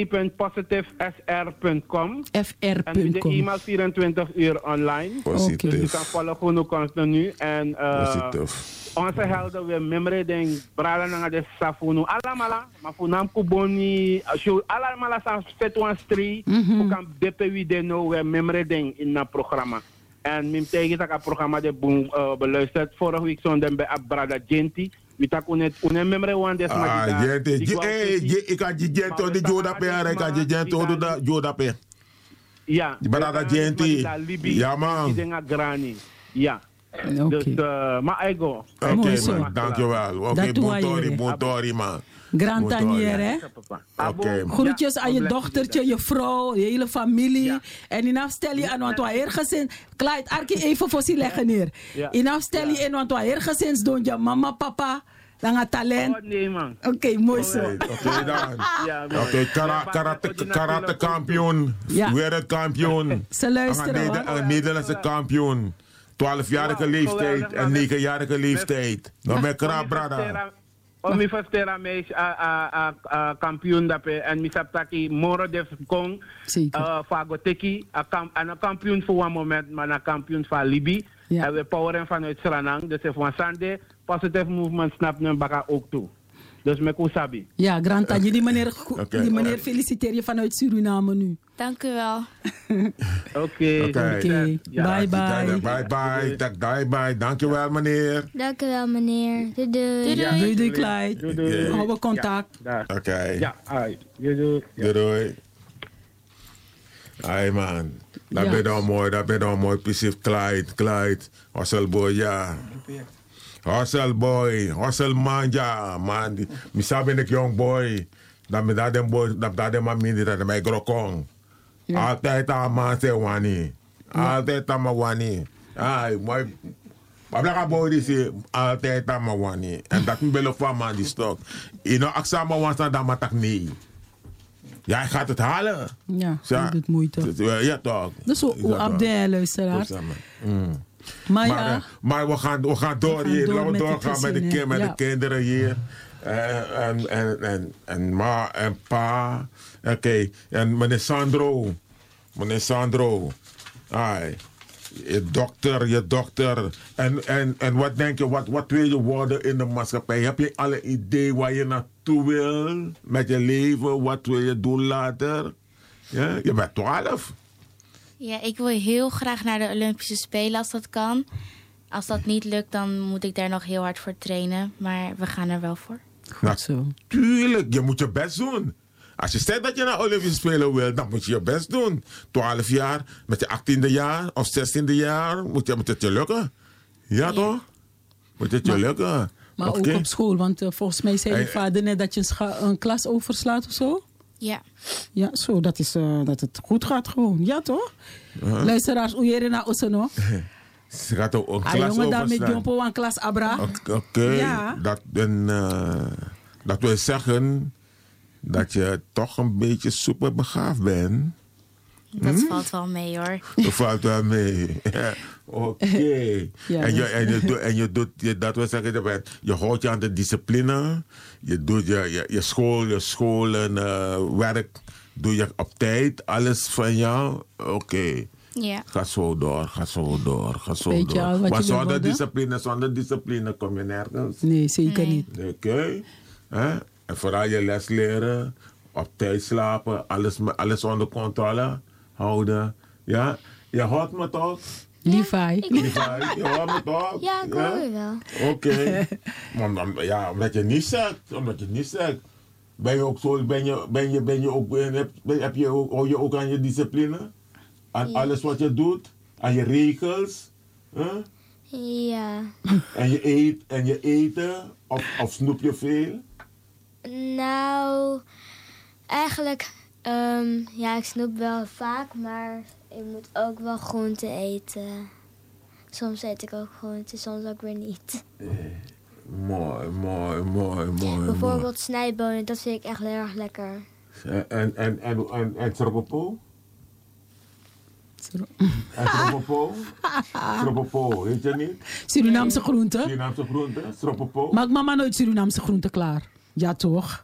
www.positivesr.com. fr.com. En de e-mail 24 uur online. Positief. Dus je kan volgen hoe continu. En onze helden, we memreding, braden naar de safunu. Allemaal, maar voor naam Kuboni, allemaal zijn vetwanstri. We kan DPW de no, we memreding in het programma. En mijn tegen dat programma de boom beluisterd. Vorige week zonden bij Brada Genti. We tak unet memory one des magita. Ik kan je Gento de Joda per, ik kan je Gento de Joda per. Ja. Die Brada Genti. Ja man. Die dingen grani. Ja. Dus, maar ik go. Oké man, dankjewel. Oké, bon tori man. Grand Tanier, hè? Oké. Groetjes aan je dochtertje, je vrouw, je hele familie. Ja. En inaf stel je aan wat we gezin. Clyde, Arki even voor ze leggen neer. Ja. Inaf stel je in wat we gezins doen. Je mama, papa, dan gaat talent. Oh, nee, man. Oké, mooi zo. Oké, dan. Oké, karate kampioen. Ja. Wereldkampioen. Ze luisteren. Nederlandse kampioen. 12-jarige leeftijd en 9-jarige leeftijd. Dan ben ik krap, brada. Om je vertellen mij kampioen daarbij en mi saptaki moro de kong fagoteki een kampioen voor een moment maar een kampioen van Libië en we poweren vanuit Suriname dus van Sande positive movement snap nu baka ook toe dus met Kusabi. Ja, Grand Tanje, die meneer feliciteer je vanuit Suriname nu. Dank u wel. Oké. Bye bye. Bye bye. Dankjewel meneer. Dank u wel meneer. Doei doei. Doei doei Clyde. Hou we contact. Oké. Ja, doei. Doei. Ai man. Dat ben dan mooi. Precies Clyde. Hustleboy, ja. Hustle ja. Man, misa ben ik young boy. Dat me man minder dat mij grokong. Altijd aan man se wani. Altijd aan me wani. Ai, mooi. Babla boy die se altijd aan me wani. En dat me beloof van man die stok. Je nou aksama wansa dan matak nee. Ja, hij gaat het halen. Ja, hij doet moeite. Ja, toch. Dus hoe Abdel luisteraars. Maar we gaan door hier. Laten we doorgaan met de kinderen hier. En ma en pa. Oké. En meneer Sandro. Ai. Je dokter. En wat denk je, wat wil je worden in de maatschappij? Heb je alle idee waar je naartoe wil met je leven? Wat wil je doen later? Ja, je bent 12. Ja, ik wil heel graag naar de Olympische Spelen als dat kan. Als dat niet lukt, dan moet ik daar nog heel hard voor trainen. Maar we gaan er wel voor. Natuurlijk, je moet je best doen. Als je zegt dat je naar Olympische Spelen wil, dan moet je je best doen. 12 jaar, met je 18e jaar of 16e jaar, moet het je lukken. Ja, toch? Moet het je lukken. Maar ook op school, want volgens mij zei je vader net dat je een klas overslaat of zo? Ja. Ja, zo, dat het goed gaat gewoon. Ja, toch? Luisteraars, hoe je naar Osseno? Ze gaat ook een klas overslaan. Jongen, dan met Jompo een klas Abra. Oké. Ja. Dat wil zeggen dat je toch een beetje superbegaafd bent. Dat valt wel mee, hoor. Dat valt wel mee. Oké. Ja, en je doet, dat wil zeggen, je houdt je aan de discipline. Je doet je school en werk doe je op tijd. Alles van jou. Oké. Ja. Ga zo door. Maar zonder discipline kom je nergens. Nee, zeker niet. Oké. En vooral je les leren, op tijd slapen, alles onder controle houden. Ja, je hoort me toch? Liefai, je hoort me toch? Ja, ik hoor je wel. Oké. Omdat je niet zegt. Ben je ook zo, hou je ook aan je discipline? Aan alles wat je doet? Aan je regels? Ja. En je eten? Of snoep je veel? Nou, eigenlijk, ik snoep wel vaak, maar ik moet ook wel groenten eten. Soms eet ik ook groenten, soms ook weer niet. Mooi. Bijvoorbeeld snijbonen, dat vind ik echt heel erg lekker. En stropopo? Stropopo, weet je niet? Surinaamse groente? Stropopo. Maakt mama nooit Surinaamse groente klaar? Ja, toch?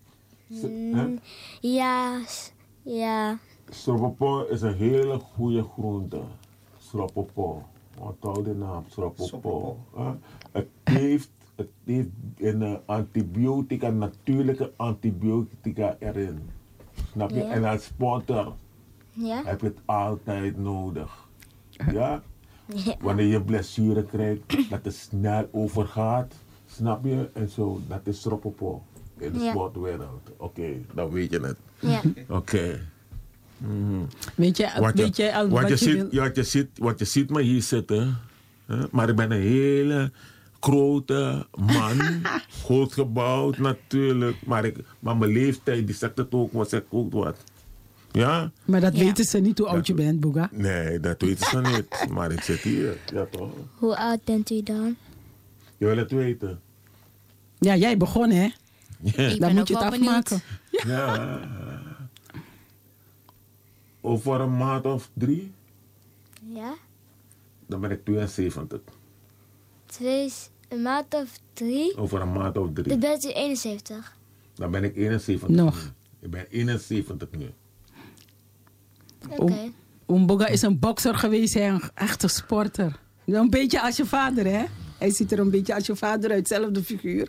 Ja. Stropopo is een hele goede groente. Stropopo. Onthoud de naam, stropopo. Het heeft een antibiotica, natuurlijke antibiotica erin. Snap je? En als sporter heb je het altijd nodig. Ja? Wanneer je blessure krijgt, dat het snel overgaat. Snap je? En zo, dat is stropopo in de sportwereld. Oké, dan weet je het. Ja. Oké. Weet jij al wat je wil? Want je ziet me hier zitten, maar ik ben een hele grote man. Goed gebouwd natuurlijk. Maar mijn leeftijd, die zegt het ook wat, zegt ook wat. Ja? Maar dat weten ze niet hoe oud je bent, Boega. Nee, dat weten ze niet. Maar ik zit hier. Ja, toch? Hoe oud bent u dan? Je wil het weten. Ja, jij begon, hè? Ja. Dan moet je het afmaken. Ja. Over een maand of 3, Ja? dan ben ik 72. Een maand of 3? Over een maand of 3. Dan bent u 71. Dan ben ik 71. Nog. Nu. Ik ben 71 nu. Oké. Boega is een bokser geweest, hè? Een echte sporter. Een beetje als je vader, hè? Hij ziet er een beetje als je vader uit, zelfde figuur.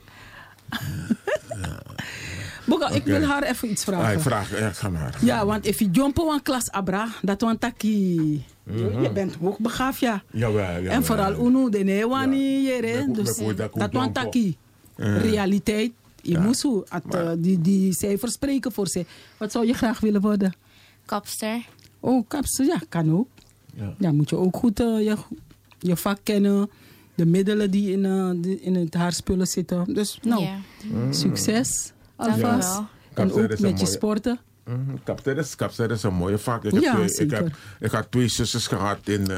Boega, ik wil haar even iets vragen. Ga maar. Ja, want als je jumpo aan klas abra, dat want taki. Je bent hoogbegaafd, ja. Jawel. En vooral UNO, de Nederwani, dus dat want taki. Realiteit. Je moest die cijfers spreken voor ze. Wat zou je graag willen worden? Kapster. Oh, kapster, ja, kan ook. Ja, moet je ook goed je vak kennen. De middelen die in het haarspullen zitten. Dus, nou, succes alvast. En ook met je sporten. Kapster is een mooie vak. Ik heb 2 zusters gehad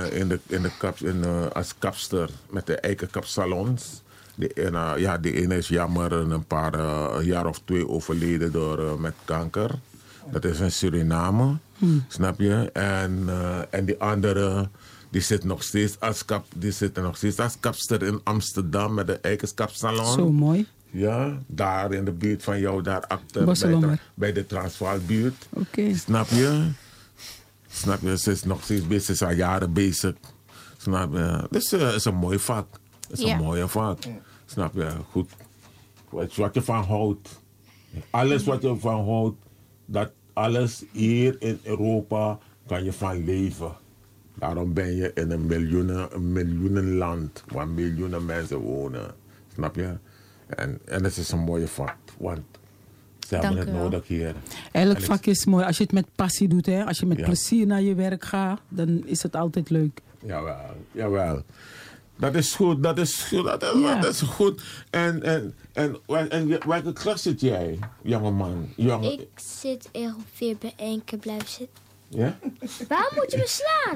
als kapster met de eigen kapsalons. De ene is jammer een jaar of 2 overleden met kanker. Dat is in Suriname, snap je? En die andere, die zit nog steeds als kapster in Amsterdam met een eigen kapsalon. Zo mooi. Ja, daar in de buurt van jou, daar achter bij de Transvaalbuurt. Okay. Snap je? Ze is nog steeds bezig, ze is al jaren bezig. Snap je? Dus het is een mooi vak. Het is een mooie vak. Snap je? Goed. Wat je van houdt. Alles wat je van houdt, dat alles hier in Europa kan je van leven. Daarom ben je in een miljoenenland waar miljoenen mensen wonen. Snap je? En het is een mooie vak, want ze hebben het nodig hier. Elk vak is mooi als je het met passie doet. Hè? Als je met plezier naar je werk gaat, dan is het altijd leuk. Jawel. Dat is goed. Dat is goed. En welke klas zit jij, jongeman? Ik zit er ongeveer bij 1 keer blijven zitten. Ja? Waarom moet je me slaan?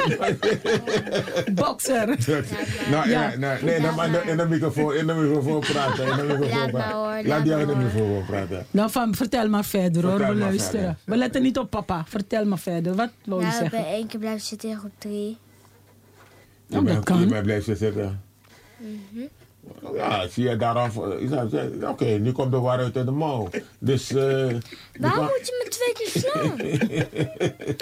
Bokser. In de microfoon praten. Laat jou in de microfoon praten. Nou, vertel maar verder hoor, we luisteren. We letten niet op papa. Vertel maar verder. Wat wil je zeggen? Bij 1 keer blijven zitten in groep 3. Dat kan. Je bent blijven zitten. Ja, zie je daaraf. Oké, nu komt de waarheid uit de mouw. Dus, waarom moet je me 2 keer slaan?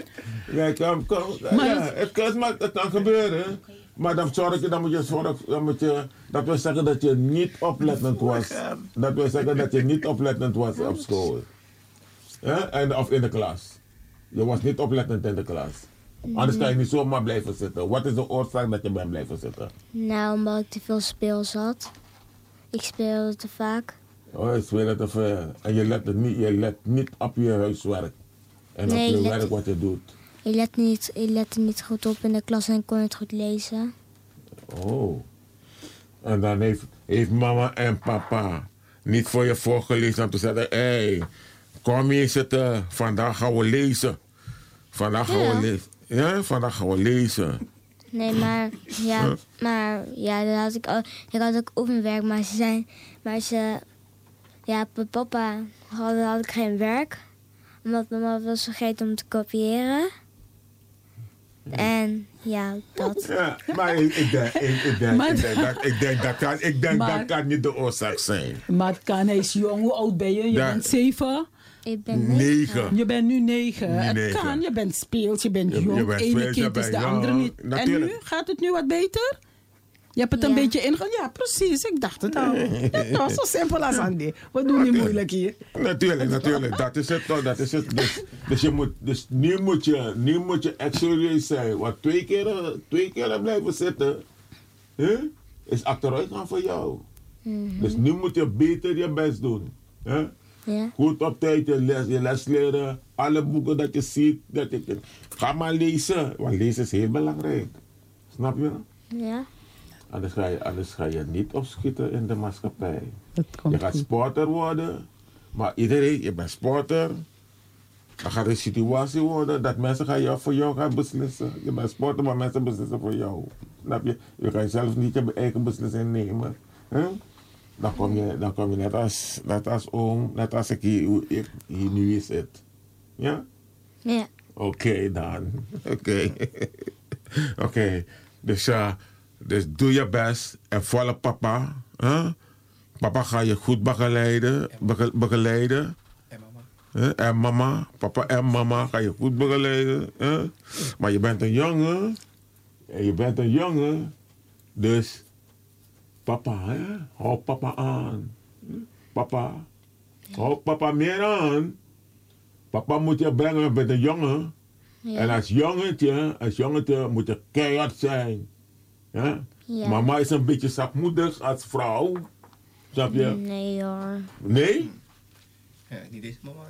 Het kan gebeuren. Maar dan dat wil zeggen dat je niet oplettend was. Dat wil zeggen dat je niet oplettend was op school. Of in de klas. Je was niet oplettend in de klas. Anders kan je niet zomaar blijven zitten. Wat is de oorzaak dat je bent blijven zitten? Nou, omdat ik te veel speel zat. Ik speelde te vaak. Oh, je speelde te veel. En je let niet op je huiswerk. En op je werk wat je doet. Ik lette niet goed op in de klas en kon het goed lezen. Oh. En dan heeft mama en papa niet voor je voorgelezen om te zeggen... Hé, kom hier zitten. Vandaag gaan we lezen. Vandaag gaan we lezen. Nee, maar dan had ik ook oefenwerk, maar papa had ik geen werk, omdat mama was vergeten om te kopiëren. En ja, dat. Ja, maar ik denk dat kan niet de oorzaak zijn. Maar het kan, hij is jong. Hoe oud ben je? Je bent 7? Ik ben 9. Je bent nu 9. Het kan, je bent speels, je bent jong. Ene kind is de andere niet. Natuurlijk. En nu? Gaat het nu wat beter? Je hebt het een beetje ingegaan. Ja, precies. Ik dacht het al. Het was zo simpel als Andy. We doen niet moeilijk hier. Natuurlijk. Dat is het toch. Dus nu moet je echt serieus zijn. Want 2 keer blijven zitten is achteruit gaan voor jou. Dus nu moet je beter je best doen. Ja. Goed op tijd je les leren. Alle boeken dat je ziet. Ga maar lezen. Want lezen is heel belangrijk. Snap je? Ja. Anders ga je niet opschieten in de maatschappij. Dat komt je gaat goed. sporter worden, maar iedereen, je bent sporter. Dan gaat een situatie worden dat mensen voor jou gaan beslissen. Je bent sporter, maar mensen beslissen voor jou. Snap je? Je kan zelf niet je eigen beslissing nemen. Huh? Dan kom je net als ik hier nu zit. Ja? Ja. Oké dan. Oké. Dus doe je best en volg papa. Huh? Papa gaat je goed begeleiden. En mama, papa en mama ga je goed begeleiden. Hè? Maar je bent een jongen. En je bent een jongen. Dus papa, hè? Hou papa aan. Papa. Hou papa meer aan. Papa moet je brengen, je bent een jongen. Ja. En als jongetje moet je keihard zijn. Ja? Ja. Mama is een beetje zakmoedig als vrouw. Snap je? Nee hoor. Nee? Ja, niet deze mama.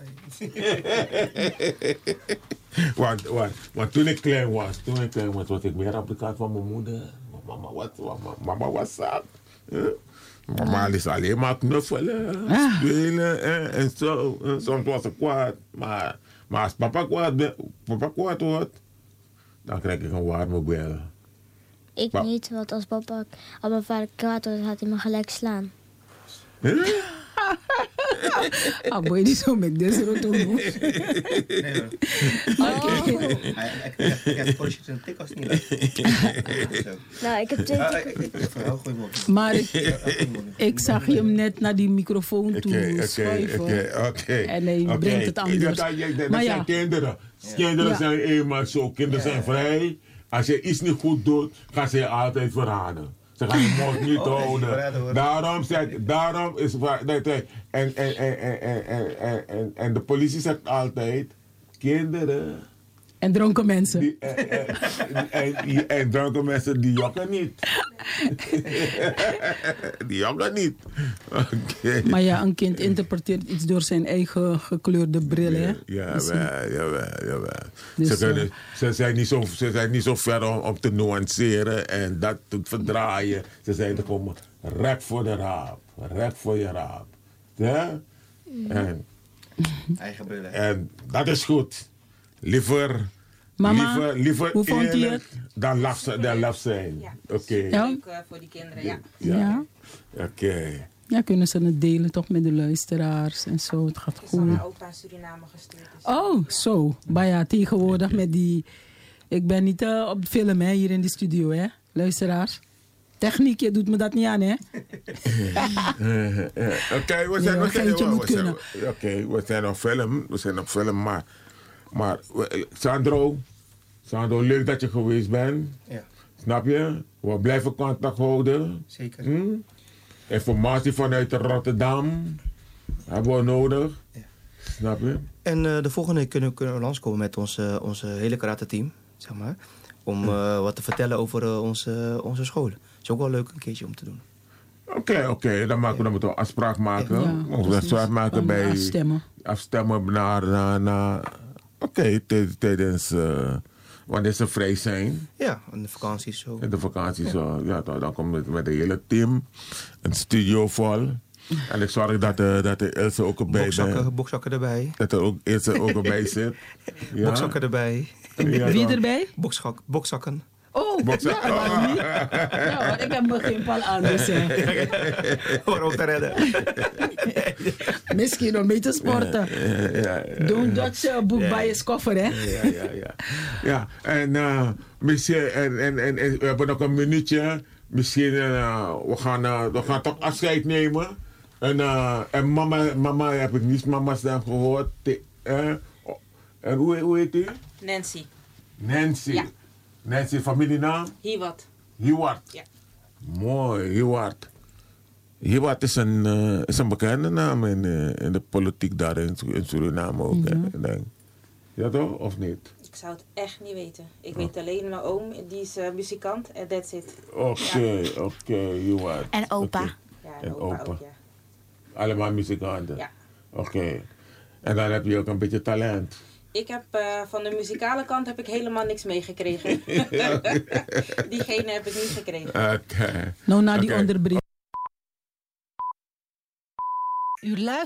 Want toen ik klein was, was ik meer op de kant van mijn moeder. Mama was zat. Mama is alleen maar knuffelen, spelen en zo. Soms was ze kwaad. Maar als papa kwaad wordt, dan krijg ik een warme bel. Ik niet, want als papa op mijn vader kwaad wordt, gaat hij me gelijk slaan. Ah, boy, die zo met deze roto doen. Nee hoor. Ik heb politie een tik als niet. Nou, ik heb 2 Maar ik zag hem net naar die microfoon toe schuiven. En hij brengt het anders. Maar ja. Kinderen. Kinderen zijn eenmaal zo. Kinderen zijn vrij. Als je iets niet goed doet, gaan ze je altijd verraden. Ze gaan je mond niet houden. Daarom is en de politie zegt altijd, kinderen. En dronken mensen. En dronken mensen, die jokken niet. Die jokken niet. Okay. Maar ja, een kind interpreteert iets door zijn eigen gekleurde bril, hè? Jawel. Dus, ze zijn niet zo ver om te nuanceren en dat te verdraaien. Ze zijn er gewoon rek voor de raap. Rek voor je raap. Ja? Eigen brillen. En dat is goed. Liever hoe vond eerlijk je het? dan laf zijn. Ja, Oké. Ja? Leuk voor die kinderen, Ja. Oké. Ja, kunnen ze het delen toch met de luisteraars en zo. Het gaat Ik goed. heb naar opa in Suriname gestuurd. Dus Oh, zo. Maar ja, tegenwoordig met die... Ik ben niet op film, hè, hier in de studio, hè. Luisteraars. Techniek, je doet me dat niet aan, hè. Oké, we zijn op film, maar Sandro, leuk dat je geweest bent. Ja. Snap je? We blijven contact houden. Zeker. Informatie vanuit Rotterdam hebben we nodig. Ja. Snap je? En de volgende kunnen we langskomen met onze hele karate-team, zeg maar. Om wat te vertellen over onze scholen. Dat is ook wel leuk een keertje om te doen. Oké. Dan moeten we een afspraak maken. Ja, Of een afspraak maken bij... Afstemmen naar... tijdens... wanneer ze vrij zijn. Ja, in de vakantie zo. In de vakantie zo. Ja, dan komt het met het hele team. Een studio vol. En ik zorg dat de Ilse ook erbij is. Bokzakken erbij. Dat er ook Ilse ook erbij zit. Ja. Bokzakken erbij. Wie erbij? Bokzakken. Oh, waarom niet? Ja, ik heb me geen pal aan, dus... Waarom te redden? Misschien om mee te sporten. Don't judge boek bij je koffer, hè? Ja, en misschien... En we hebben nog een minuutje. Misschien... we gaan toch afscheid nemen. En mama heb ik niet mama's stem gehoord. En hoe heet die? Nancy. Nancy. Ja. Nancy, familienaam? Hiwat. Ja. Mooi, Hiwat. Hiwat is een bekende naam in de politiek daar in Suriname ook. Denk. Ja toch, of niet? Ik zou het echt niet weten. Ik weet alleen mijn oom, die is muzikant en that's it. Oké, Hiwat. En opa. Okay. Ja, en opa ook, ja. Allemaal muzikanten? Ja. Oké. En dan heb je ook een beetje talent. Ik heb van de muzikale kant heb ik helemaal niks meegekregen. Diegene heb ik niet gekregen. Oké. Nou, na die onderbreking. U luistert